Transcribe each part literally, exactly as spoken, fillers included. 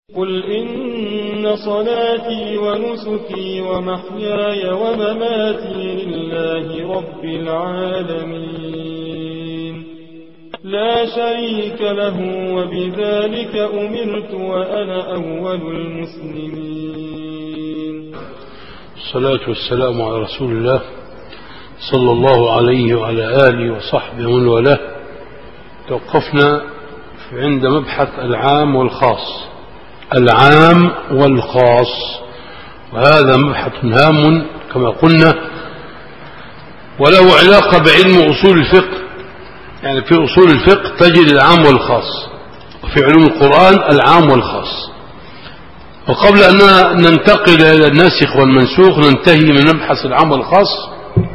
قل إن صلاتي ونسكي ومحياي ومماتي لله رب العالمين لا شريك له وبذلك أمرت وأنا أول المسلمين. الصلاة والسلام على رسول الله صلى الله عليه وعلى آله وصحبه ومن والاه. توقفنا عند مبحث العام والخاص. العام والخاص، وهذا مبحث هام كما قلنا، وله علاقة بعلم أصول الفقه. يعني في أصول الفقه تجد العام والخاص، وفي علوم القرآن العام والخاص. وقبل أن ننتقل إلى الناسخ والمنسوخ ننتهي من مبحث العام والخاص.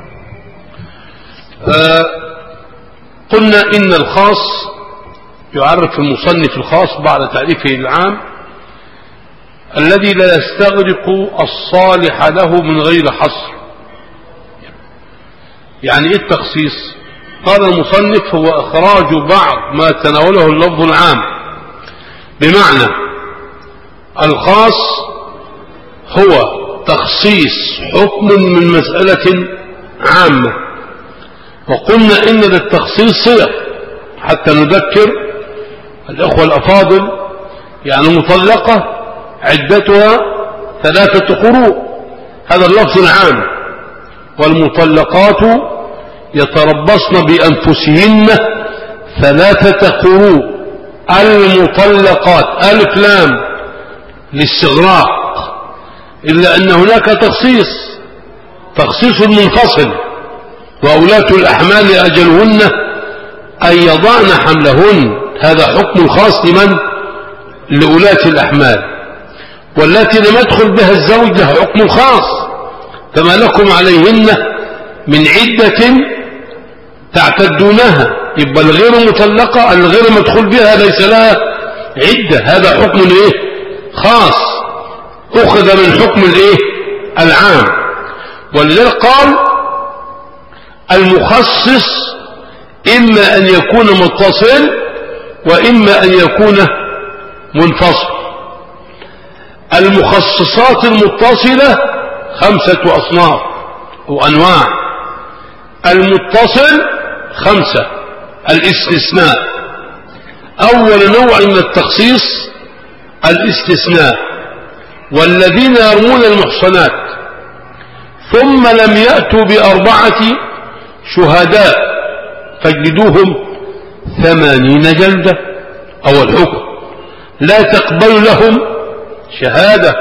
آه قلنا إن الخاص يعرف المصنف الخاص بعد تعريفه العام الذي لا يستغرق الصالح له من غير حصر. يعني ايه التخصيص؟ قال المصنف هو اخراج بعض ما تناوله اللفظ العام، بمعنى الخاص هو تخصيص حكم من مسألة عامة. وقلنا ان للتخصيص صيغ حتى نذكر الاخوة الافاضل. يعني مطلقة عدتها ثلاثة قروء، هذا اللفظ العام. والمطلقات يتربصن بأنفسهن ثلاثة قروء. المطلقات ألف لام للاستغراق، إلا أن هناك تخصيص تخصيص منفصل. وأولاة الأحمال أجلهن أن يضعن حملهن، هذا حكم خاص لمن؟ لأولاة الأحمال. والتي لم يدخل بها الزوج لها حكم خاص، فما لكم عليهن من عدة تعتدونها. يبقى الغير مطلقة الغير مدخول بها ليس لها عدة، هذا حكم ايه؟ خاص، أخذ من حكم الايه؟ العام. ولذلك قال المخصص إما أن يكون متصل وإما أن يكون منفصل. المخصصات المتصلة خمسة أصناف وأنواع. المتصل خمسة. الاستثناء، أول نوع من التخصيص الاستثناء. والذين يرمون المحصنات ثم لم يأتوا بأربعة شهداء فاجلدوهم ثمانين جلدة. أول حكم لا تقبل لهم شهادة.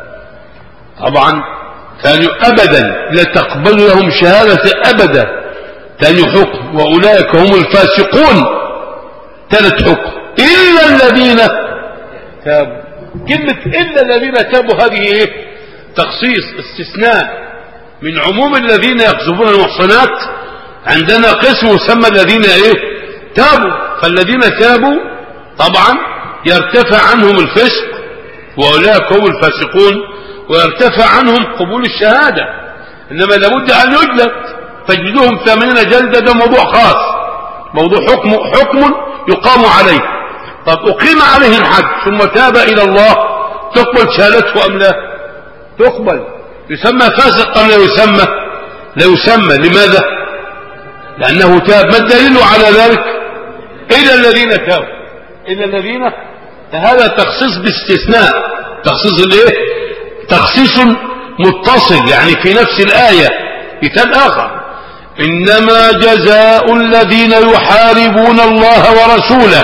طبعا ثاني أبدا لا تقبل لهم شهادة أبدا. ثاني حكم وأولئك هم الفاسقون. ثالث حكم إلا الذين تابوا. كلمة إلا الذين تابوا هذه إيه؟ تخصيص استثناء من عموم الذين يقذفون المحصنات. عندنا قسم يسمى الذين إيه؟ تابوا. فالذين تابوا طبعا يرتفع عنهم الفسق وأولئك هم الفاسقون، ويرتفع عنهم قبول الشهادة. إنما لابد أن يجلد تجلدوهم ثمانين جلدة، ده موضوع خاص، موضوع حكم حكم يقام عليه. طب أقيم عليه الحد ثم تاب إلى الله، تقبل شهادته أم لا؟ تقبل. يسمى فاسق أم لا يسمى؟ لا يسمى. لماذا؟ لأنه تاب. ما الدليل على ذلك؟ إلا الذين تابوا. إلا الذين، هذا تخصيص باستثناء. تخصيص الايه؟ تخصيص متصل، يعني في نفس الآية كتاب آخر. إنما جزاء الذين يحاربون الله ورسوله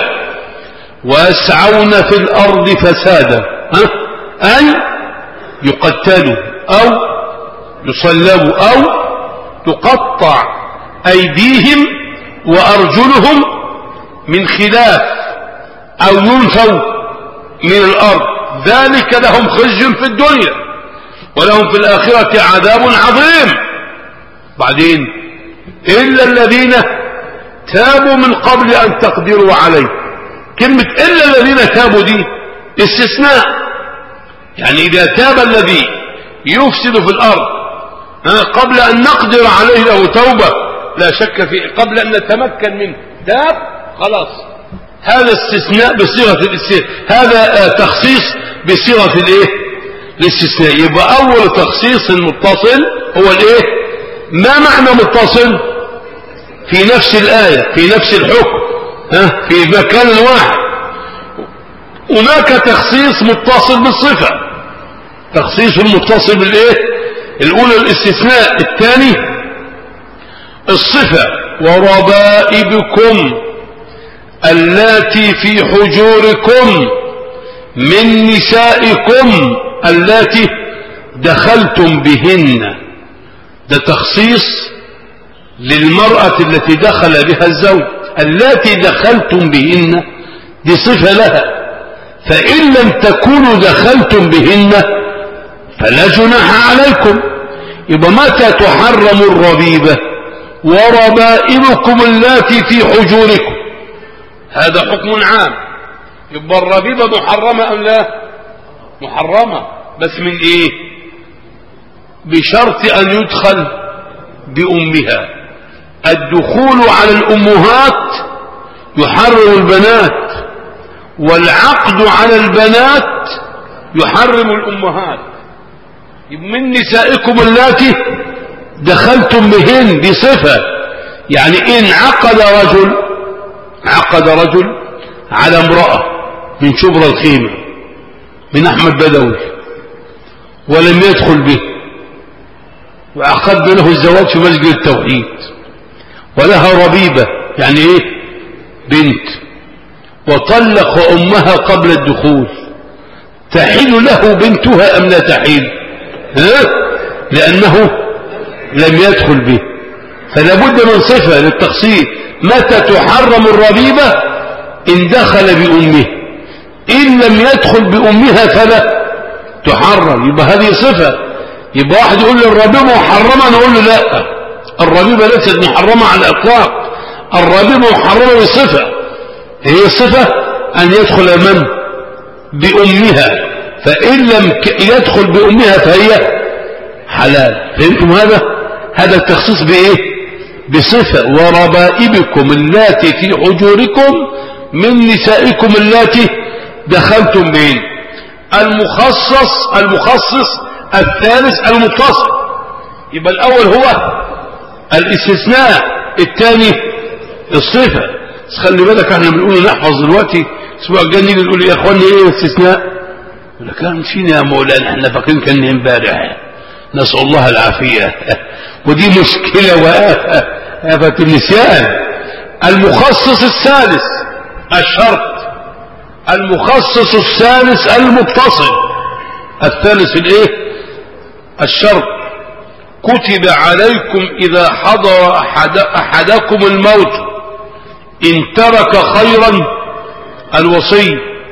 ويسعون في الأرض فسادا أن يقتلوا أو يصلبوا أو تقطع أيديهم وأرجلهم من خلاف أو ينفوا من الأرض، ذلك لهم خزي في الدنيا ولهم في الآخرة عذاب عظيم. بعدين إلا الذين تابوا من قبل أن تقدروا عليه. كلمة إلا الذين تابوا دي استثناء. يعني إذا تاب الذي يفسد في الأرض قبل أن نقدر عليه له توبة لا شك فيه، قبل أن نتمكن منه تاب خلاص، هذا استثناء بصيغة الاستثناء، هذا تخصيص بصيغة الايه الاستثناء. يبقى اول تخصيص المتصل هو الايه؟ ما معنى متصل؟ في نفس الآية، في نفس الحكم، ها، في مكان واحد. هناك تخصيص متصل بالصفة، تخصيص المتصل بالايه؟ الاولى الاستثناء، الثاني الصفة. وربائبكم اللاتي في حجوركم من نسائكم اللاتي دخلتم بهن. ده تخصيص للمرأة التي دخل بها الزوج. اللاتي دخلتم بهن دي صفة لها، فإن لم تكونوا دخلتم بهن فلا جناح عليكم. يبقى متى تحرم الربيبة؟ وربائبكم اللاتي في حجوركم، هذا حكم عام. يبقى الربيبة محرمة أم لا؟ محرمة، بس من ايه؟ بشرط ان يدخل بأمها. الدخول على الأمهات يحرم البنات، والعقد على البنات يحرم الأمهات. من نسائكم اللاتي دخلتم بهن بصفة، يعني إن عقد رجل عقد رجل على امرأة من شبرا الخيمة من أحمد بدوي ولم يدخل به، وعقد له الزواج في مسجد التوحيد، ولها ربيبة يعني إيه؟ بنت، وطلق أمها قبل الدخول، تحل له بنتها أم لا تحل؟ ها؟ لأنه لم يدخل به. فلا بد من صفة للتخصيص. متى تحرم الربيبة؟ إن دخل بأمه، إن لم يدخل بأمها فلا تحرم. يبقى هذه صفة. يبقى واحد يقول لي الربيبة محرمة، نقول له لا، الربيبة ليست محرمة على الإطلاق. الربيبة محرمة بصفة، هي الصفة أن يدخل من؟ بأمها، فإن لم يدخل بأمها فهي حلال. فهمتم هذا؟ هذا التخصيص بإيه؟ بصفة. وربائبكم اللاتي في حجوركم من نسائكم اللاتي دخلتم بهن. المخصص المخصص الثالث المتصل. يبقى الأول هو الاستثناء، الثاني الصفة. بس خلي بالك احنا بنقول نحفظ دلوقتي، الاسبوع الجاي نيجي نقول يا اخواني ايه الاستثناء؟ يقول لك كان فينا يا مولانا، احنا فاكرين كان امبارح، نسأل الله العافية. ودي مشكلة وآفة، آفة النسيان. المخصص الثالث الشرط، المخصص الثالث المتصل. الثالث الايه؟ الشرط. كتب عليكم إذا حضر أحد أحدكم الموت إن ترك خيرا الوصي.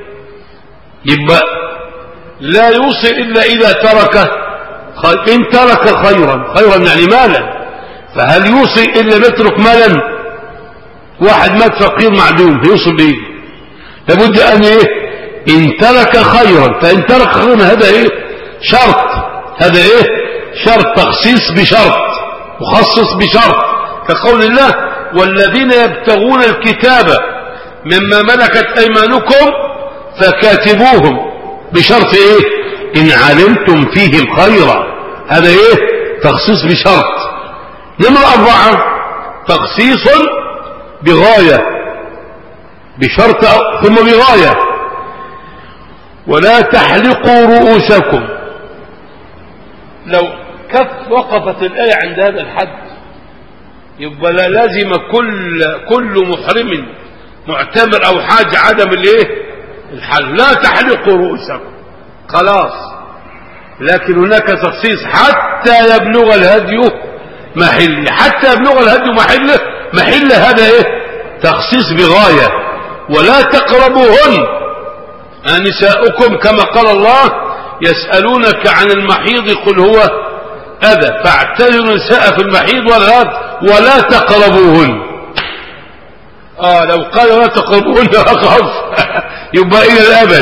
يبقى لا يوصي إلا إذا ترك خير. إن ترك خيرا، خيرا يعني مالا، فهل يوصي إلا يترك مالا؟ واحد مات فقير معدوم هيوصي بإيه؟ لابد أن إيه؟ إن ترك خيرا. فإن ترك خيرا هذا إيه؟ شرط. هذا إيه؟ شرط، تخصيص بشرط، مخصص بشرط، كقول الله والذين يبتغون الكتاب مما ملكت أيمانكم فكاتبوهم، بشرط إيه؟ إن علمتم فيهم خيرا. هذا إيه؟ تخصيص بشرط. نمرة أربعة تخصيص بغاية، بشرط ثم بغاية. ولا تحلقوا رؤوسكم. لو كف وقفت الآية عند هذا الحد يبقى لا لازم كل كل محرم معتمر أو حاج عدم الايه؟ الحل. لا تحلقوا رؤوسكم خلاص. لكن هناك تخصيص حتى يبلغ الهدي محله. حتى يبلغ الهدي محله، محل هذا ايه؟ تخصيص بغاية. ولا تقربوهن نساؤكم كما قال الله يسألونك عن المحيض قل هو أذى فاعتزلوا النساء في المحيض ولا ولا تقربوهن. آه لو قال ولا تقربوهن أخف يبقى إلى الأبد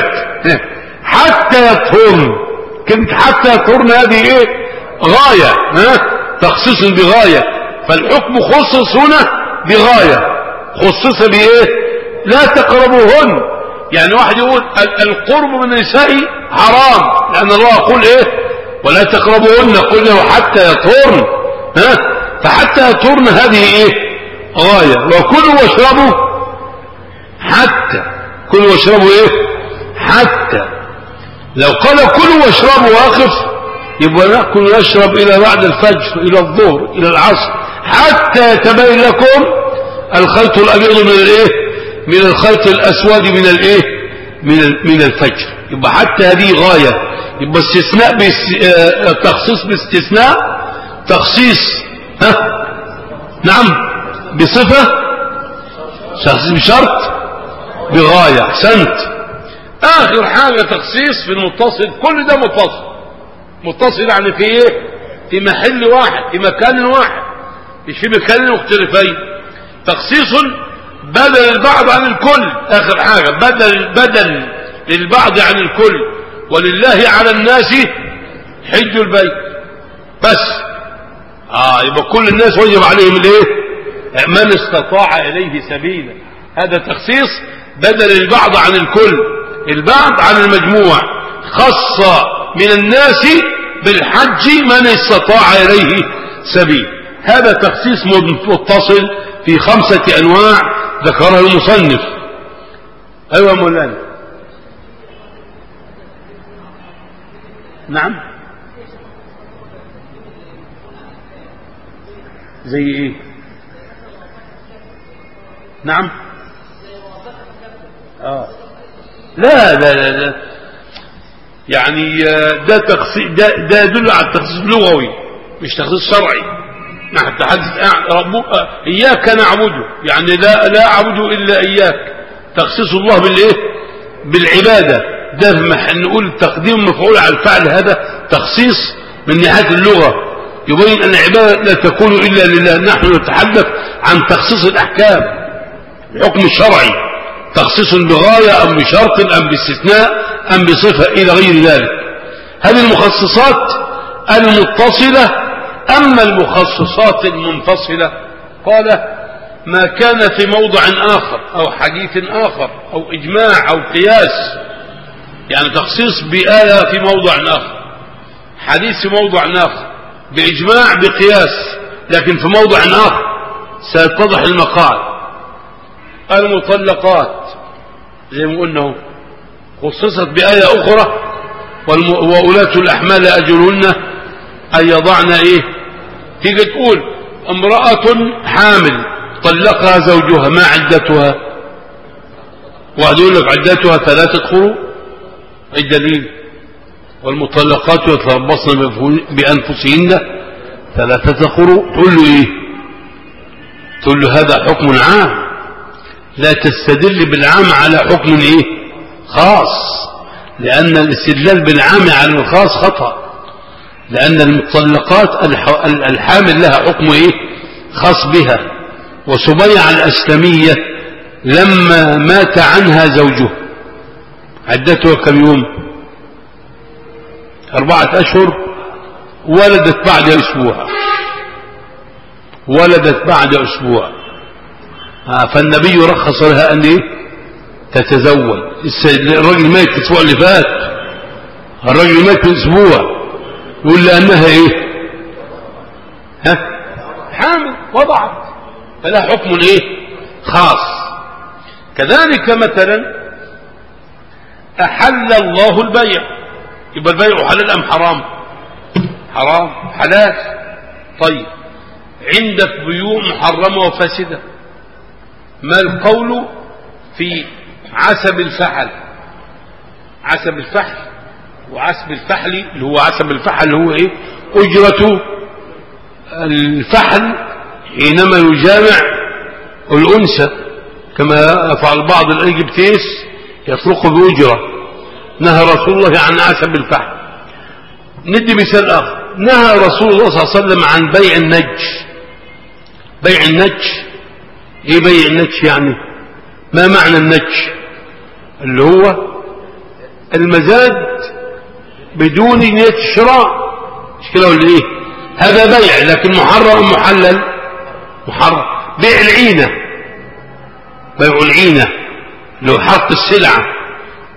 حتى يطهرن. كنت حتى يطهرن هذه إيه؟ غاية، ها؟ تخصيص بغاية. فالحكم خصص هنا بغاية، خصص بإيه؟ لا تقربوهن. يعني واحد يقول القرب من النساء حرام، لأن الله يقول إيه ولا تقربوهن، قل له حتى يطهرن، ها فحتى يطهرن هذه إيه غاية. وكلوا واشربوا حتى، كلوا واشربوا إيه حتى. لو قال كلوا واشربوا واقف يبقى نأكل ونشرب إلى بعد الفجر، إلى الظهر، إلى العصر، حتى يتبين لكم الخيط الأبيض من الإيه من الخيط الأسود من الإيه من من الفجر. يبقى حتى هذه غاية. يبقى استثناء بس... آه... تخصيص باستثناء، تخصيص ها نعم بصفة، تخصيص بشرط، بغاية. أحسنت. آخر حاجة تخصيص في المتصل. كل ده متصل، متصل يعني في ايه في محل واحد، في مكان واحد، مش في مكانين مختلفين. تخصيص بدل البعض عن الكل. آخر حاجة بدل بدل للبعض عن الكل. ولله على الناس حج البيت بس. اه يبقى كل الناس وجب عليهم الايه من استطاع اليه سبيلا. هذا تخصيص بدل البعض عن الكل، البعض عن المجموع. خص من الناس بالحج من استطاع اليه سبيل. هذا تخصيص متصل في خمسة انواع ذكرها المصنف. ايوه مولانا. نعم زي ايه؟ نعم اه لا لا لا, لا. يعني ده تخصيص، ده, ده يدل على التخصيص اللغوي مش تخصيص شرعي. نحن نتحدث اياك نعبده، يعني لا لا اعبد الا اياك. تخصيص الله بالايه بالعباده. ده نقول تقديم مفعول على الفعل، هذا تخصيص من ناحيه اللغه يبين ان العباده لا تكون الا لله. نحن نتحدث عن تخصيص الاحكام، الحكم الشرعي، تخصيص بغايه ام بشرط ام باستثناء ام بصفه الى غير ذلك. هذه المخصصات المتصله. اما المخصصات المنفصله قال ما كان في موضع اخر او حديث اخر او اجماع او قياس. يعني تخصيص بآية في موضع آخر، حديث في موضع آخر، بإجماع بقياس، لكن في موضع آخر سيتضح المقال. المطلقات زي ما قلنا خصصت بآية أخرى وأولاة الأحمال أجلهن أن يضعن إيه. تيجي تقول امرأة حامل طلقها زوجها ما عدتها؟ واحد يقول لك عدتها ثلاثة قروء. الدليل والمطلقات يتربصن بأنفسهن ثلاثة قروء. تقول له ايه؟ تقول له هذا حكم عام، لا تستدل بالعام على حكم ايه خاص، لأن الاستدلال بالعام على الخاص خطأ، لأن المطلقات الحامل لها حكم ايه خاص بها. وسبيعة الأسلمية لما مات عنها زوجها عدتها كم يوم؟ أربعة أشهر. ولدت بعد أسبوع، ولدت بعد أسبوع. فالنبي رخص لها أن إيه؟ تتزوج. الرجل مات الأسبوع اللي فات، الرجل مات من أسبوع، يقول لأنها إيه؟ ها؟ حامل وضعت، فلا حكم إيه؟ خاص. كذلك مثلا أحل الله البيع، يبقى البيع حلال أم حرام؟ حرام. حلال. طيب عندك بيوع محرمة وفاسدة، ما القول في عسب الفحل؟ عسب الفحل وعسب الفحل اللي هو عسب الفحل اللي هو ايه؟ أجرة الفحل حينما يجامع الأنثى، كما يفعل بعض الأيجبتيس يطلق بأجرة. نهى رسول الله عن عسب الفحل. ندي مثال آخر، نهى رسول الله صلى الله عليه وسلم عن بيع النج. بيع النج ايه بيع النج يعني؟ ما معنى النج؟ اللي هو المزاد بدون نية الشراء، مش كده ولا ايه؟ هذا بيع، لكن محرم محلل؟ محرم. بيع العينة، بيع العينة اللي هو حرق السلعة،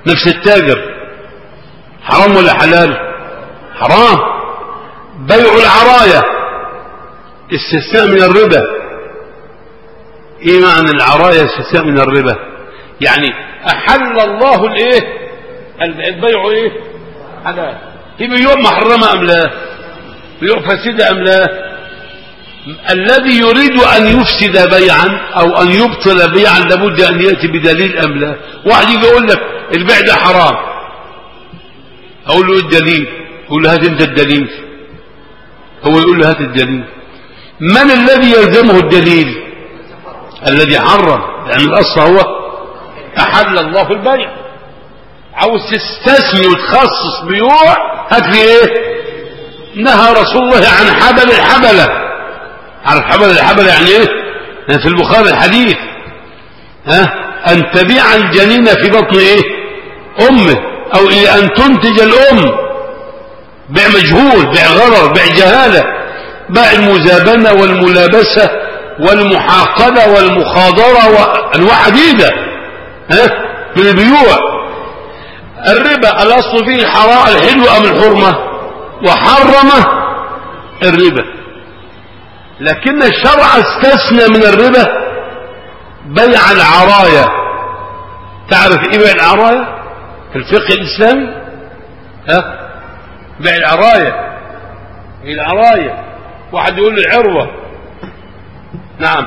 نفس التاجر، حرام ولا حلال؟ حرام. بيع العراية استثناء من الربا. ايه معنى العراية استثناء من الربا؟ يعني احل الله الايه؟ البيع ايه؟ حلال. هي بيوع محرمة ام لا؟ بيوع فاسدة ام لا؟ الذي يريد ان يفسد بيعا او ان يبطل بيعا لابد ان يأتي بدليل ام لا؟ واحد يجي يقول لك البيع ده حرام، اقول له ايه الدليل؟ يقول له هات انت الدليل. هو يقول له هات الدليل. من الذي يلزمه الدليل؟ الذي حرم، لأن يعني الأصل هو أحل الله البيع. عاوز تستثني وتخصص بيوع، هات لي ايه؟ نهى رسول الله عن حبل الحبلة. عارف حبل الحبلة يعني ايه؟ يعني في البخاري الحديث ها أن تبيع الجنين في بطن ايه؟ أمه، أو إلى أن تنتج الأم. بيع مجهول، بيع غرر، بيع جهالة، بيع المزابنة والملابسة والمحاقلة والمخاضرة وأنواع عديدة ها من البيوع. الربا الأصل فيه الحرام الحلو أم الحرمة؟ وحرم الربا، لكن الشرع استثنى من الربا بيع العراية. تعرف ايه بيع العراية في الفقه الإسلامي؟ ها بيع العراية. ايه العراية؟ واحد يقول لي العروة. نعم.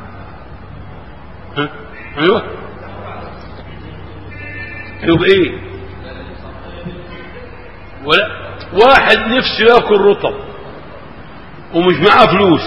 ها ايوه ايوه ايه؟ ولا واحد نفسه ياكل رطب ومش معاه فلوس،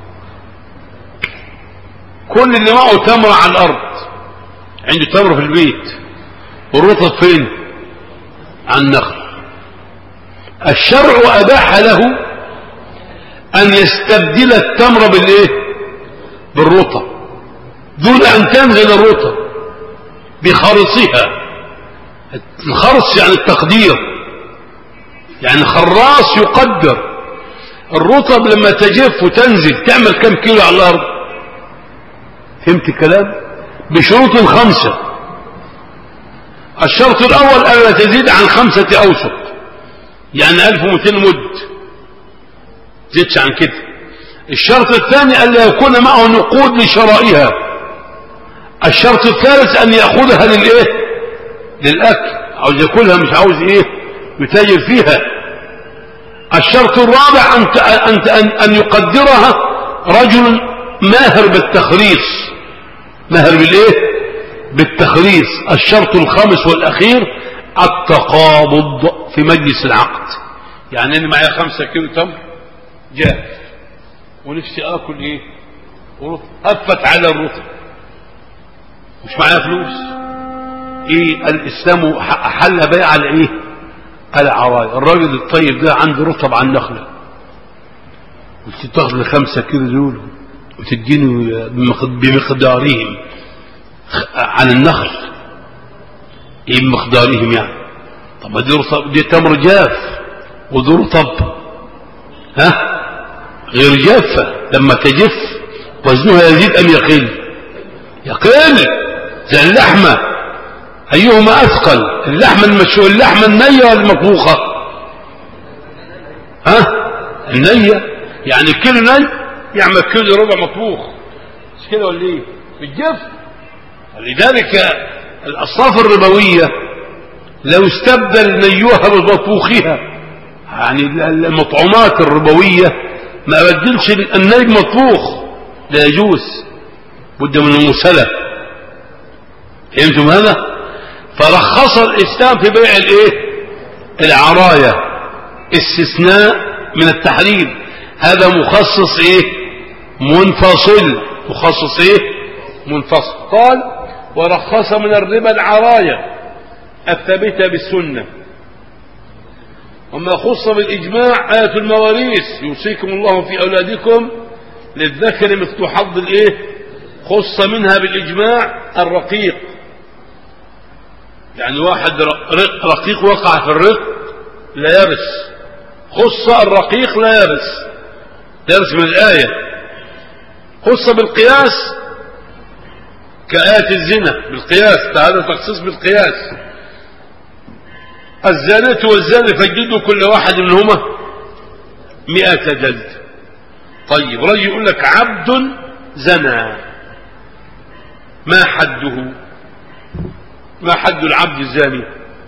كل اللي معه تمرة على الارض، عنده تمرة في البيت، والرطب فين؟ على النخل. الشرع أباح له أن يستبدل التمر بالإيه؟ بالرطب، دون أن تنزل الرطب بخرصها. الخرص يعني التقدير، يعني خراص يقدر الرطب لما تجف وتنزل تعمل كم كيلو على الأرض. فهمت الكلام؟ بشروط خمسة. الشرط الأول ألا تزيد عن خمسة أوسق، يعني ألف ومئتين مد، زيدش عن كده. الشرط الثاني ألا يكون معه نقود لشرائها. الشرط الثالث أن يأخذها للإيه؟ للأكل، عاوز يأكلها مش عاوز إيه؟ يتاجر فيها. الشرط الرابع أن أن أن يقدرها رجل ماهر بالتخريص، ماهر بالإيه؟ بالتخريص. الشرط الخامس والأخير التقابض في مجلس العقد. يعني أنا معي خمسة كيلو تمر جاف ونفسي آكل إيه؟ ورطب، هفت على الرطب، مش معايا فلوس. إيه؟ الإسلام أحل بيع على إيه؟ العراية. الراجل الطيب ده عنده رطب عن نخلة، قلت تاخذ الخمسة كيلو دول وتديني بمقدارهم عن النخل. ايه بمقدارهم يعني؟ طب دي رطب، دي تمر جاف ودي رطب ها غير جافة، لما تجف وزنها يزيد ام يقل؟ يقل. زي اللحمة، ايهما اثقل؟ اللحمة المشوية، اللحمة النية ولا المطبوخة؟ ها النية. يعني كيلو ني يعمل كيلو ربع مطبوخ، مش كده ولا ايه؟ بالجف. لذلك الأصناف الربوية لو استبدل نيوها بمطبوخها، يعني المطعومات الربوية ما أبدلش الني بمطبوخ، لا يجوز، بد من المسلة. فهمتم هذا؟ فرخص الإسلام في بيع الايه؟ العراية، استثناء من التحريم. هذا مخصص ايه؟ منفصل. مخصص ايه؟ منفصل. قال ورخص من الربا العراية الثابتة بالسنة. وما خص بالإجماع آية المواريث يوصيكم الله في أولادكم للذكر مثل حظ الإيه؟ خص منها بالإجماع الرقيق، يعني واحد رقيق وقع في الرق لا يرث، خص الرقيق لا يرث، يرث من الآية. خص بالقياس كآية الزنا بالقياس، هذا تخصيص بالقياس. الزانية والزاني فاجلدوا كل واحد منهما مئة جلد. طيب رجل يقول لك عبد زنى، ما حده؟ ما حد العبد الزاني؟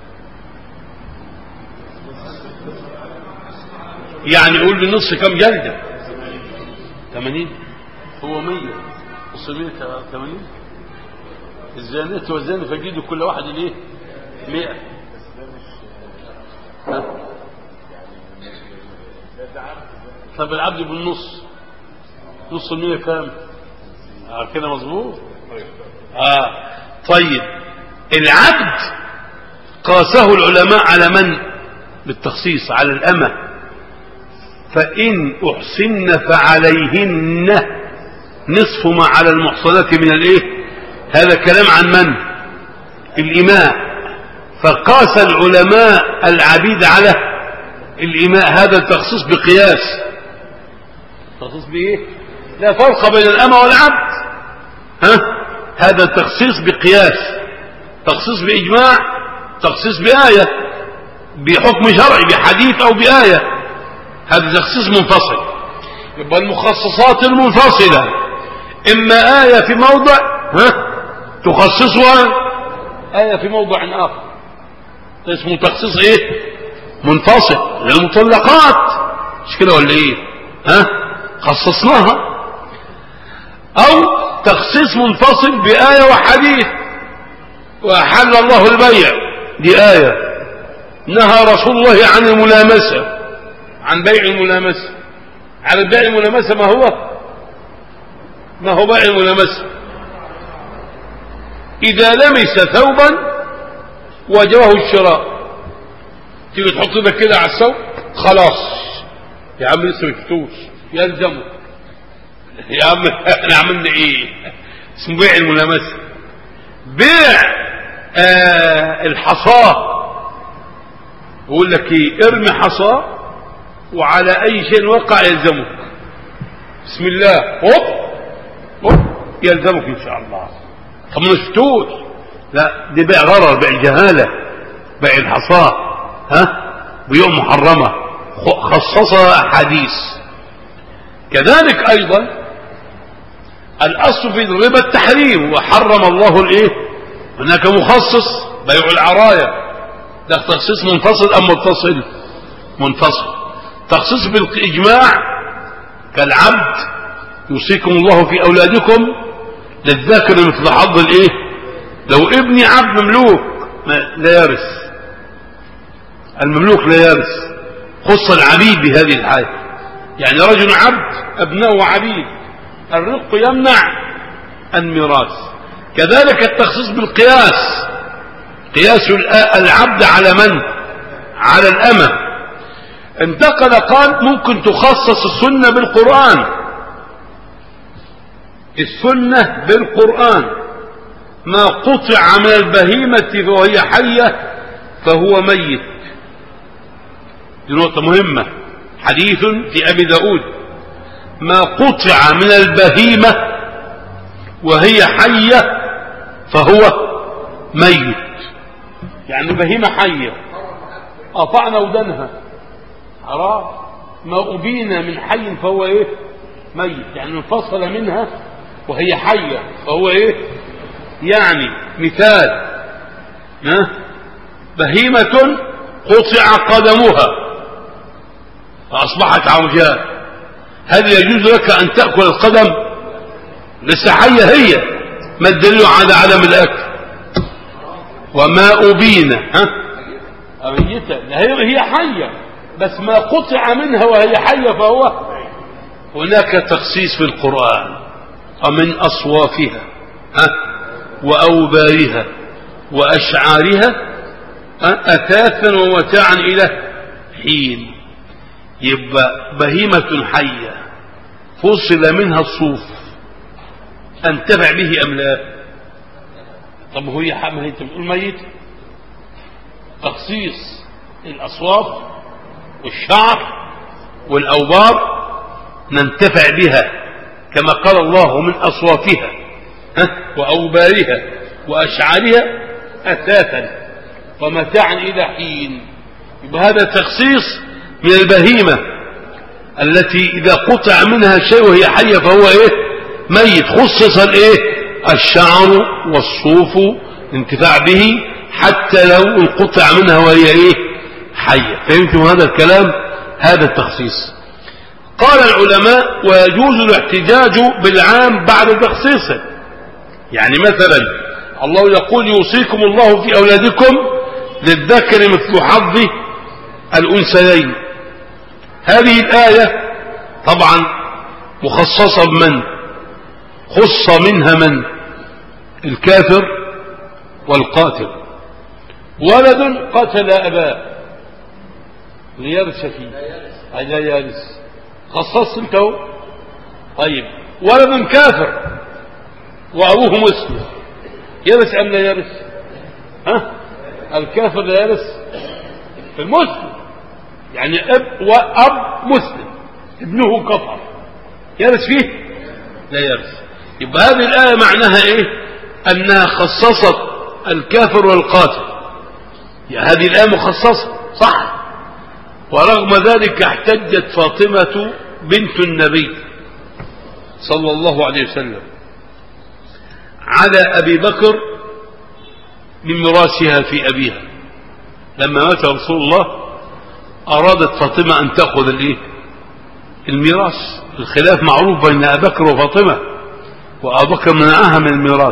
يعني يقول لي نص كم جلدة؟ ثمانين. هو مية نص مية ثمانين. الزانية والزاني فاجلدوا كل واحد الايه؟ مئة. طب العبد بالنص، نص المية كام؟ آه كده مظبوط. آه طيب العبد قاسه العلماء على من؟ بالتخصيص على الأمة. فإن أحسن فعليهن نصف ما على المحصنات من الايه؟ هذا كلام عن من؟ الإماء. فقاس العلماء العبيد على الإماء. هذا التخصيص بقياس. تخصيص بإيه؟ لا فرق بين الأمة والعبد. ها؟ هذا التخصيص بقياس، تخصيص بإجماع، تخصيص بآية، بحكم شرعي بحديث أو بآية. هذا تخصيص منفصل. يبقى المخصصات المنفصلة إما آية في موضع ها تخصصها آية في موضع آخر، اسمه تخصيص إيه؟ منفصل. للمطلقات مش كده ولا إيه؟ ها خصصناها. أو تخصيص منفصل بآية وحديث. وأحل الله البيع، دي آية. نهى رسول الله عن الملامسة، عن بيع الملامسة. على بيع الملامسة ما هو؟ ما هو بيع الملامسة؟ إذا لمس ثوبا وجبه الشراء، تيجي تحط ايدك كده على الثوب، خلاص يا عم لسه مفتوش، يلزمه يا عم احنا عملنا ايه؟ اسمه بيع الملامسة. بيع آه الحصاة، يقول لك ايه؟ ارمي حصاة وعلى اي شيء وقع يلزمك، بسم الله هوب هوب يلزمك ان شاء الله. طب ما شفتوش؟ لا دي بيع غرر، بيع جهالة، بيع الحصاة ها بيوع محرمة خصصها حديث. كذلك ايضا الاصل في الربا التحريم، وحرم الله الايه؟ هناك مخصص بيع العراية، ده تخصيص منفصل ام متصل؟ منفصل. تخصيص بالاجماع كالعبد، يوصيكم الله في اولادكم للذكر مثل حظ الايه؟ لو ابني عبد مملوك لا يرث، المملوك لا يرث. خص العبيد بهذه الحالة، يعني رجل عبد ابناؤه عبيد، الرق يمنع الميراث. كذلك التخصيص بالقياس، قياس العبد على من؟ على الأمة. انتقل قال ممكن تخصص السنة بالقرآن، السنة بالقرآن. ما قطع من البهيمة وهي حية فهو ميت. دي نقطة مهمة، حديث في أبي داود: ما قطع من البهيمة وهي حية فهو ميت. يعني بهيمة حية قطعنا ودنها حرام. ما أبين من حي فهو ايه؟ ميت. يعني انفصل منها وهي حية فهو ايه؟ يعني مثال ها بهيمة قطع قدمها فأصبحت عوجاء، هل يجوز لك أن تأكل القدم؟ لسه حية هي، ما الدليل على عدم الأكل؟ وما أبين ها ميتة، هي حية بس ما قطع منها وهي حية فهو. هناك تخصيص في القرآن: ومن أصوافها ها وأوبارها وأشعارها أثاثا ومتاعا إلى حين. يبقى بهيمة حية فصل منها الصوف، أنتفع به أم لا؟ طب هو يا حمى أنت بتقول ميت. تخصيص الأصواف والشعر والأوبار ننتفع بها، كما قال الله: من أصوافها وأوبارها وأشعارها أثاثا ومتاعا إلى حين. يبقى هذا تخصيص من البهيمة التي إذا قطع منها شيء وهي حية فهو إيه ميت. خصص الإيه الشعر والصوف الانتفاع به حتى لو انقطع منها وهي إيه حية. فهمتم هذا الكلام؟ هذا التخصيص. قال العلماء ويجوز الاحتجاج بالعام بعد تخصيصه. يعني مثلا الله يقول يوصيكم الله في أولادكم للذكر مثل حظ الأنثيين. هذه الآية طبعا مخصصة بمن؟ خص منها من؟ الكافر والقاتل. ولد قتل أباه ليرث فيه لا يرث. خصصت انت اهو. طيب ولد كافر وأبوه مسلم يرث أم لا يرث؟ ها؟ الكافر لا يرث المسلم، يعني اب واب مسلم ابنه كفر يرث فيه؟ لا يرث. يبقى هذه الآية معناها ايه؟ أنها خصصت الكافر والقاتل. يعني هذه الآية مخصصة صح. ورغم ذلك احتجت فاطمة بنت النبي صلى الله عليه وسلم على أبي بكر من ميراثها في أبيها. لما مات رسول الله أرادت فاطمة أن تأخذ الإيه؟ الميراث. الخلاف معروف بين أبي بكر وفاطمة، وأبو بكر منعها من الميراث.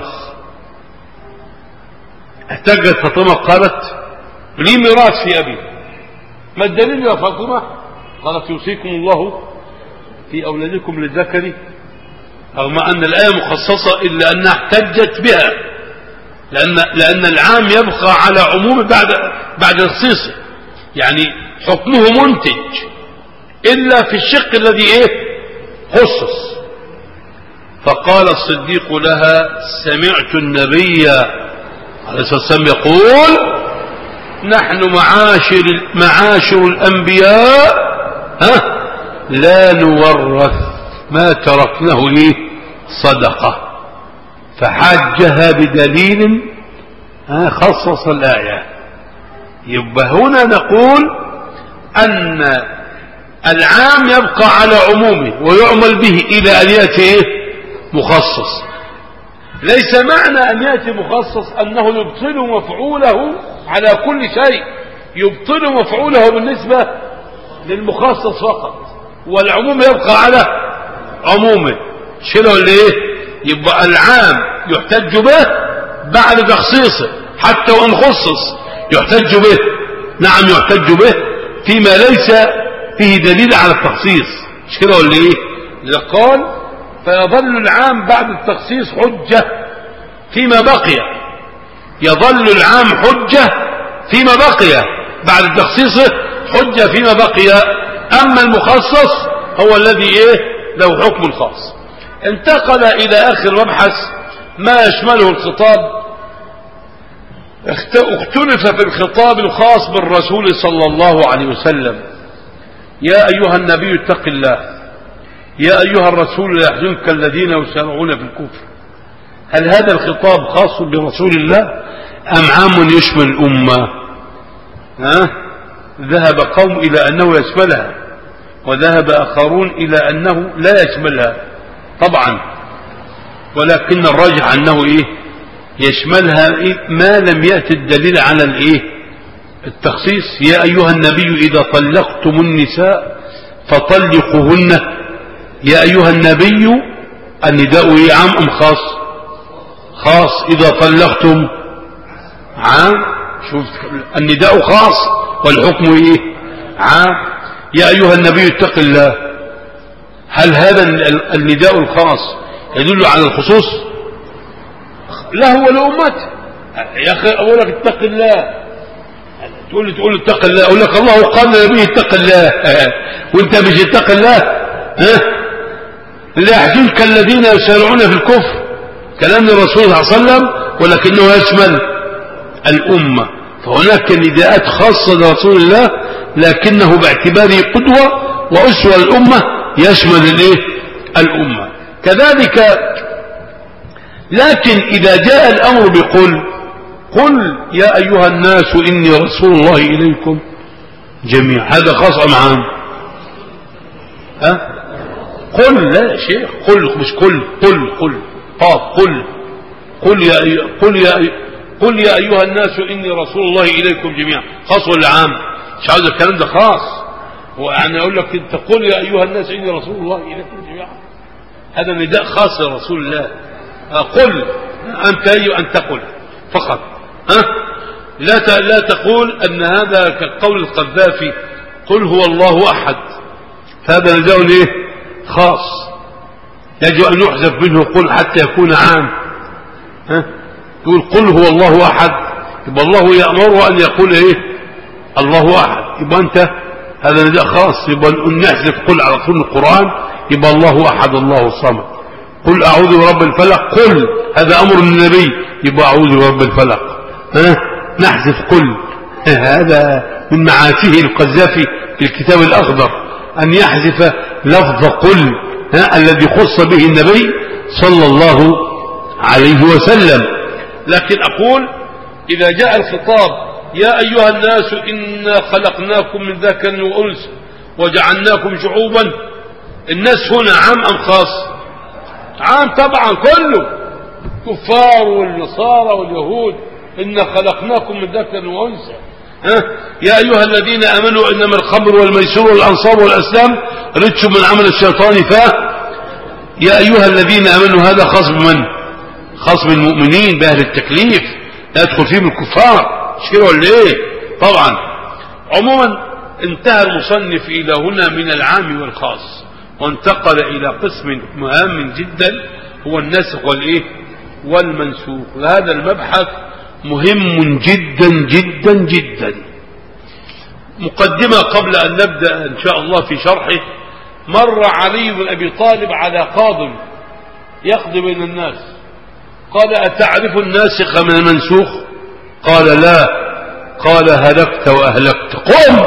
احتجت فاطمة قالت لي ميراث في أبي. ما الدليل يا فاطمة؟ قالت يوصيكم الله في أولادكم للذكر، رغم أن الآية مخصصة إلا أنها احتجت بها، لأن, لأن العام يبقى على عمومه بعد بعد تخصيصه. يعني حكمه منتج إلا في الشق الذي إيه خصص. فقال الصديق لها سمعت النبي عليه الصلاة والسلام يقول نحن معاشر معاشر الأنبياء ها لا نورث ما تركناه ليه صدقة. فحاجها بدليل ها خصص الآية. يبقى هنا نقول أن العام يبقى على عمومه ويعمل به إلى أن يأتي إيه مخصص. ليس معنى أن يأتي مخصص أنه يبطل مفعوله على كل شيء، يبطل مفعوله بالنسبة للمخصص فقط، والعموم يبقى على عمومه. شنو اللي ايه؟ يبقى العام يحتج به بعد تخصيصه حتى وان خصص يحتج به. نعم يحتج به فيما ليس فيه دليل على التخصيص. شنو اللي ايه؟ اللي قال فيظل العام بعد التخصيص حجة فيما بقي. يظل العام حجة فيما بقي بعد تخصيصه حجة فيما بقي. أما المخصص هو الذي إيه له حكم الخاص. انتقل إلى آخر مبحث ما يشمله الخطاب. اختلف في الخطاب الخاص بالرسول صلى الله عليه وسلم. يا أيها النبي اتق الله، يا أيها الرسول لا يحزنك الذين يسارعون في الكفر. هل هذا الخطاب خاص برسول الله أم عام يشمل الأمة؟ ها؟ ذهب قوم إلى أنه يشملها وذهب آخرون إلى أنه لا يشملها طبعا، ولكن الراجح أنه إيه يشملها إيه؟ ما لم يأتي الدليل على الإيه التخصيص. يا أيها النبي إذا طلقتم النساء فطلقوهن. يا أيها النبي النداء إيه عام أم خاص؟ خاص. إذا طلقتم عام. شوف النداء خاص والحكم إيه عام. يا أيها النبي اتق الله. هل هذا النداء الخاص يدل على الخصوص؟ لا هو لأمته. يا أخي أقول لك اتق الله، تقول لي تقول اتق الله، أقول لك الله قال لنبيه اتق الله وانت مش اتق الله. ها؟ لا يحزنك الذين يسارعون في الكفر، كلام الرسول صلى الله عليه وسلم ولكنه يشمل الأمة. فهناك نداءات خاصة لرسول الله لكنه باعتباره قدوة وأسوة الأمة يشمل الايه الأمة كذلك. لكن إذا جاء الأمر بقل قل يا أيها الناس إني رسول الله إليكم جميعا، هذا خاص أم عام؟ ها؟ قل، لا يا شيخ، قل مش كل، قل قل قاف قل قل يا أي... قل يا أي... قل يا أيها الناس إني رسول الله إليكم جميعا، خاص ولا عام؟ مش عاوز الكلام ده خاص، هو يعني أقول لك أنت قل يا أيها الناس إني رسول الله إليكم جميعا، هذا نداء خاص لرسول الله. قل أنت أي أن تقل فقط، ها؟ لا ت... لا تقول أن هذا كقول القذافي قل هو الله أحد، فهذا نداء إيه؟ خاص، يجب أن يحذف منه قل حتى يكون عام. ها؟ يقول قل هو الله أحد، يبقى الله يأمره أن يقول إيه؟ الله أحد، يبقى أنت هذا نداء خاص، يبقى نحذف قل على طول القرآن، يبقى الله أحد الله الصمد. قل أعوذ برب الفلق، قل هذا أمر من النبي، يبقى أعوذ برب الفلق. ها؟ نحذف قل، هذا من معاتيه القذافي في الكتاب الأخضر أن يحذف لفظ قل، ها؟ الذي خص به النبي صلى الله عليه وسلم. لكن أقول إذا جاء الخطاب يا أيها الناس إنا خلقناكم من ذكر وأنثى وجعلناكم شعوبا، الناس هنا عام أم خاص؟ عام طبعا، كله كفار والنصارى واليهود، إنا خلقناكم من ذكر وأنثى. ها؟ يا أيها الذين آمنوا إنما الخمر والميسر والأنصاب والأسلام رجس من عمل الشيطان، ف يا أيها الذين آمنوا هذا خاص بمن؟ خاص بالمؤمنين بأهل التكليف، لا يدخل فيهم الكفار، مش كده ولا ايه؟ طبعا. عموما انتهى المصنف إلى هنا من العام والخاص، وانتقل إلى قسم مهم جدا هو الناسخ والايه؟ والمنسوخ. وهذا المبحث مهم جدا جدا جدا. مقدمة قبل أن نبدأ إن شاء الله في شرحه. مر علي بن أبي طالب على قاض يقضي بين الناس، قال أتعرف الناسخ من المنسوخ؟ قال لا. قال هلكت وأهلكت، قم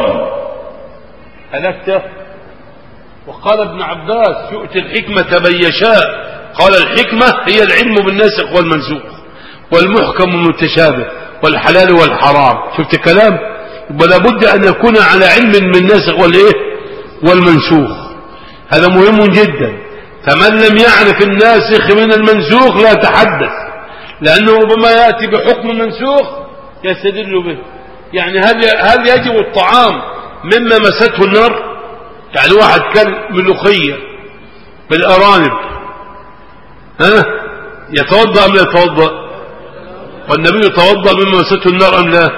هلكت. وقال ابن عباس يؤتي الحكمة من يشاء، قال الحكمة هي العلم بالناسخ والمنسوخ والمحكم والمتشابه والحلال والحرام. شفت كلام؟ يبقى لابد أن يكون على علم من الناسخ والإيه؟ والمنسوخ. هذا مهم جدا. فمن لم يعرف الناسخ من المنسوخ لا يتحدث، لأنه ربما يأتي بحكم منسوخ يستدل به. يعني هل هل يجب الطعام مما مسته النار؟ يعني واحد كان ملوخية بالأرانب، ها؟ يتوضأ أم لا يتوضأ؟ والنبي يتوضأ مما مسته النار أم لا؟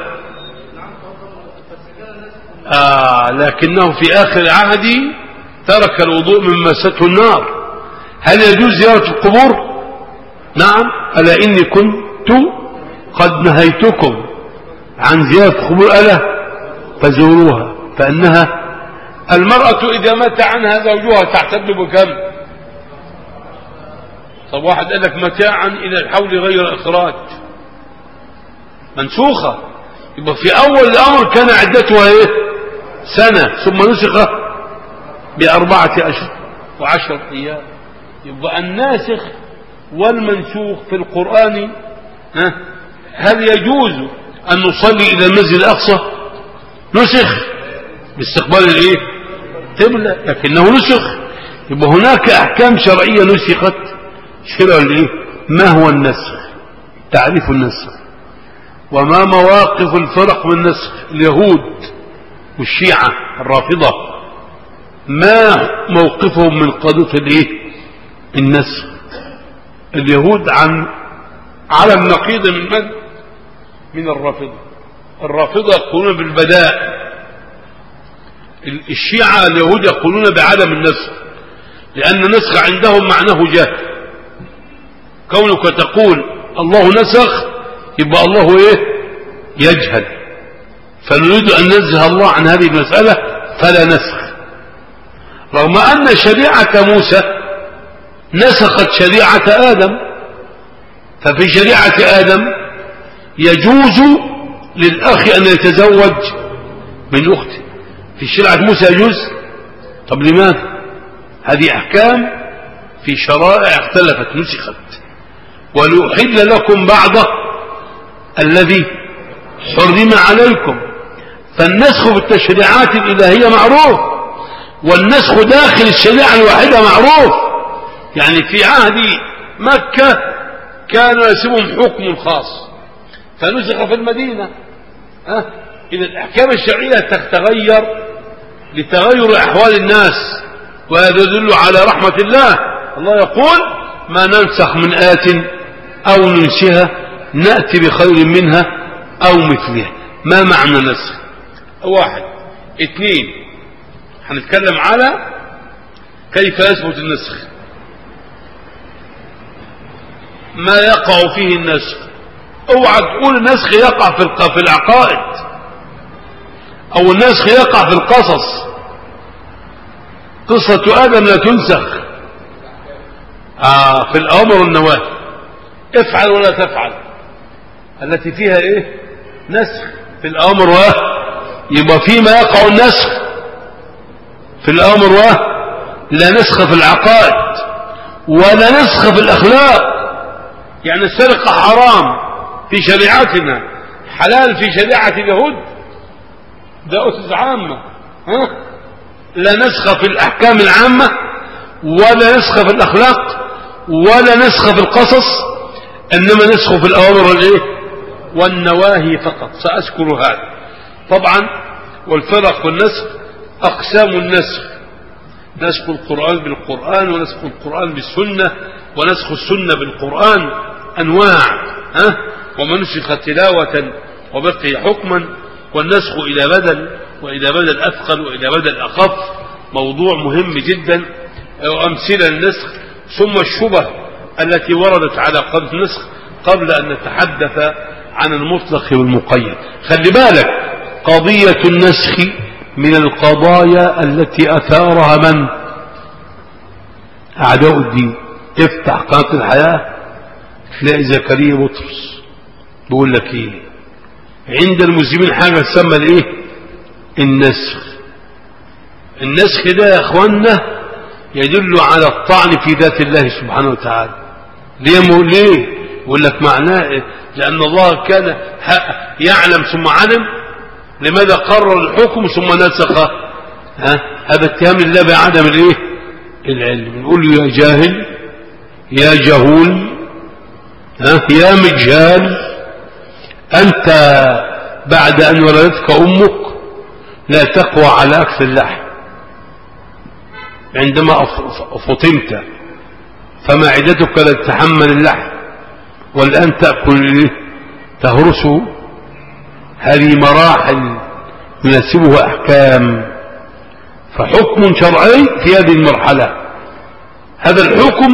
آه لكنه في آخر عهدي ترك الوضوء مما مسته النار. هل يجوز زيارة القبور؟ نعم. ألا إني كنت قد نهيتكم عن زيارة القبور، ألا فزوروها، فإنها المرأة إذا مات عنها زوجها تعتد بكم؟ طب واحد قال لك متاعا إلى الحول غير إخراج، منسوخة. يبقى في أول الأمر كان عدتها إيه؟ سنة، ثم نسخ بأربعة أشهر وعشر أيام. يبقى الناسخ والمنسوخ في القرآن، ها؟ هل يجوز أن نصلي إلى المسجد الأقصى؟ نسخ باستقبال الإيه؟ قبلة، لكنه نسخ. يبقى هناك أحكام شرعية نسخت، شرع الإيه؟ ما هو النسخ؟ تعريف النسخ، وما مواقف الفرق من النسخ. اليهود والشيعة الرافضة ما موقفهم من قضية الإيه؟ النسخ. اليهود عن على النقيض من من؟ من الرافضة. الرافضة يقولون بالبداء، الشيعة اليهود يقولون بعدم النسخ، لأن النسخ عندهم معناه جهل. كونك تقول الله نسخ يبقى الله ايه؟ يجهل. فنريد أن ننزه الله عن هذه المسألة فلا نسخ، رغم أن شريعة موسى نسخت شريعة آدم. ففي شريعة آدم يجوز للأخ أن يتزوج من أخته، في شريعة موسى يجوز. طب لماذا؟ هذه أحكام في شرائع اختلفت نسخت. ولأحل لكم بعض الذي حرم عليكم. فالنسخ بالتشريعات الإلهية معروف، والنسخ داخل الشريعة الواحدة معروف. يعني في عهد مكة كان يسمهم حكم خاص فنسخ في المدينة. أه؟ إذا الأحكام الشرعية تتغير لتغير أحوال الناس، وهذا يدل على رحمة الله. الله يقول ما ننسخ من آية أو ننسها نأتي بخير منها أو مثلها. ما معنى نسخ؟ واحد. اثنين، هنتكلم على كيف يثبت النسخ، ما يقع فيه النسخ. اوعى تقول النسخ يقع في العقائد او النسخ يقع في القصص. قصة آدم لا تنسخ. آه في الأمر والنواهي، افعل ولا تفعل، التي فيها ايه؟ نسخ في الأمر، و يبقى فيما يقع النسخ في الأمر، و لا نسخ في العقائد ولا نسخ في الأخلاق. يعني السرقة حرام في شريعتنا، حلال في شريعة اليهود، ده أسس عامة. ها؟ لا نسخ في الأحكام العامة ولا نسخ في الأخلاق ولا نسخ في القصص، إنما نسخ في الأوامر والإيه؟ والنواهي فقط. سأذكر هذا طبعا. والفرق والنسخ أقسام النسخ: نسخ القرآن بالقرآن، ونسخ القرآن بالسنة، ونسخ السنة بالقرآن. أنواع. ها؟ وما نسخ تلاوة وبقي حكما، والنسخ إلى بدل، وإلى بدل أثقل، وإلى بدل أخف. موضوع مهم جدا. وأمثلة النسخ، ثم الشبه التي وردت على قضية النسخ قبل أن نتحدث عن المطلق والمقيد. خلي بالك، قضية النسخ من القضايا التي أثارها من؟ أعداء الدين. افتح قناة الحياة تلاقي زكريا بطرس بيقول لك ايه؟ عند المسلمين حاجة تسمى الايه؟ النسخ. النسخ ده يا اخوانا يدل على الطعن في ذات الله سبحانه وتعالى. ليه؟ ليه؟ يقول لك معناه لأن الله كان يعلم ثم علم. لماذا قرر الحكم ثم نسخ؟ ها؟ هذا اتهام الله بعدم الايه؟ العلم. نقول له يا جاهل، يا جهول، ها؟ يا مجهال، أنت بعد أن ولدتك أمك لا تقوى على أكل اللحم. عندما فطمت فمعدتك لا تتحمل اللحم، والآن تأكل تهرسه. هذه مراحل يناسبها أحكام. فحكم شرعي في هذه المرحلة. هذا الحكم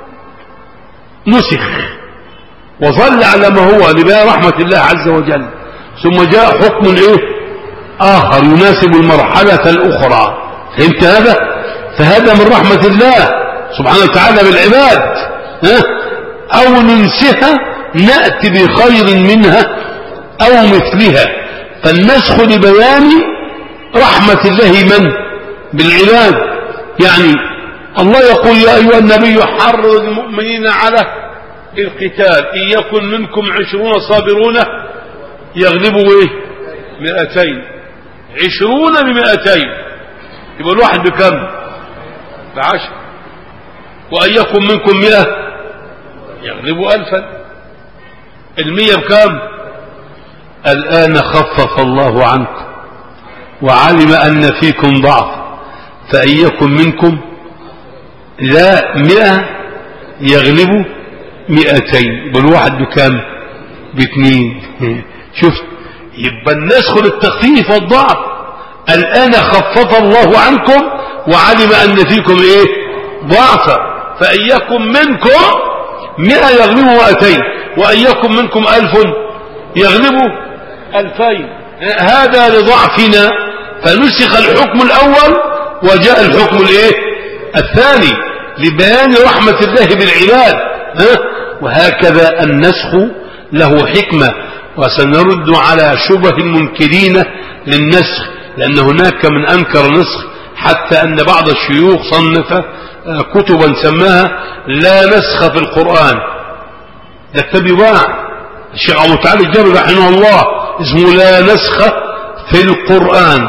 نسخ وظل على ما هو لبيان رحمة الله عز وجل، ثم جاء حكم ايه آخر يناسب المرحلة الأخرى. فهمت هذا؟ فهذا من رحمة الله سبحانه وتعالى بالعباد. ها؟ أو ننسها نأتي بخير منها أو مثلها. فالنسخ لبيان رحمة الله من؟ بالعباد. يعني الله يقول يا أيها النبي حرض المؤمنين على القتال، إن يكن منكم عشرون صابرون يغلبوا ايه؟ مئتين. عشرون بمئتين، يبقى الواحد بكم؟ بعشر. وأن يكن منكم مئة يغلبوا ألفا. المية بكم؟ الآن خفف الله عنكم وعلم أن فيكم ضعف، فإن يكن منكم لا مئة يغلبوا مئتين. يبقى الواحد بكم؟ باثنين. شفت؟ يبقى النسخ للتخفيف والضعف. الآن خفف الله عنكم وعلم أن فيكم ايه؟ ضعفا، فإن يكن منكم مئة يغلبوا مئتين، وأن يكن منكم ألف يغلبوا ألفين. هذا لضعفنا فنسخ الحكم الأول وجاء الحكم الايه؟ الثاني لبيان رحمة الله بالعباد. ها؟ وهكذا النسخ له حكمة. وسنرد على شبه المنكرين للنسخ، لأن هناك من أنكر نسخ حتى أن بعض الشيوخ صنف كتبا سماها لا نسخ في القرآن. ده كتاب يباع الشيخ أبو تعالى الجبري رحمه الله اسمه لا نسخ في القرآن.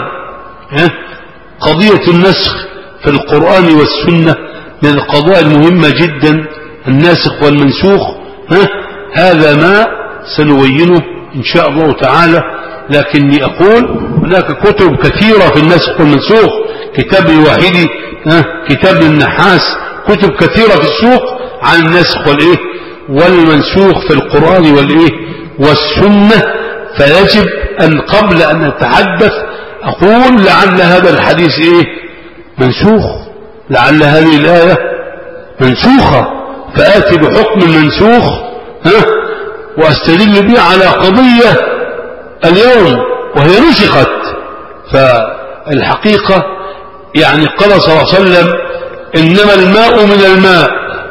قضية النسخ في القرآن والسنة من القضايا المهمة جدا، الناسخ والمنسوخ. هذا ما سنبينه إن شاء الله تعالى، لكني أقول هناك كتب كثيرة في الناسخ والمنسوخ، كتاب الواحدي، كتاب النحاس، كتب كثيرة في السوق عن الناسخ والإيه والمنسوخ في القرآن والإيه والسنة. فيجب أن قبل أن نتحدث أقول لعل هذا الحديث إيه منسوخ، لعل هذه الآية منسوخة، فآتي بحكم المنسوخ ها وأستدل به على قضية اليوم وهي نسخت. فالحقيقة يعني قال صلى الله عليه وسلم إنما الماء من الماء.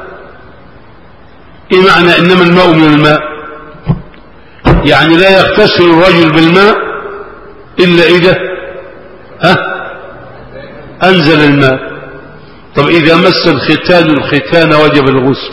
إيه معنى إنما الماء من الماء؟ يعني لا يغتسل الرجل بالماء إلا إذا ها أنزل الماء. طب إذا مس الختان الختان وجب الغسل.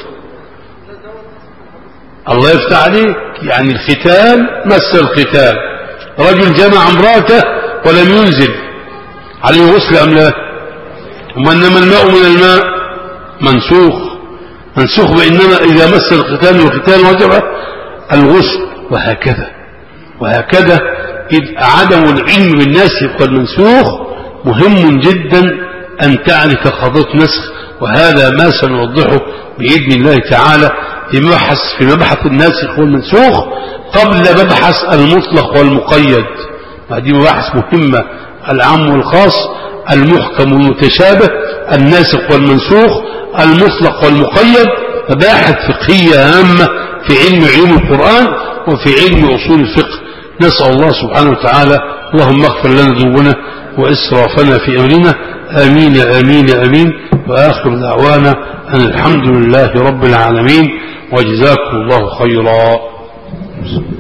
الله يفتح عليك، يعني الختان مس الختان، رجل جمع امراته ولم ينزل عليه غسل أم لا؟ وإنما الماء من الماء منسوخ، منسوخ بإنما إذا مس الختان والختان وجب الغسل. وهكذا وهكذا إذ عدم العلم بالناسخ والمنسوخ مهم جدا أن تعرف قضية نسخ، وهذا ما سنوضحه بإذن الله تعالى في مبحث في مبحث الناسخ والمنسوخ قبل مبحث المطلق والمقيد. وهذه مباحث مهمة، العام والخاص، المحكم والمتشابه، الناسخ والمنسوخ، المطلق والمقيد، مباحث فقهية هامة في علم علوم القرآن وفي علم أصول الفقه. نسأل الله سبحانه وتعالى اللهم اغفر لنا ذنوبنا وإسرافنا في أمرنا. آمين آمين آمين. وآخر دعوانا أن الحمد لله رب العالمين، وجزاكم الله خيرا.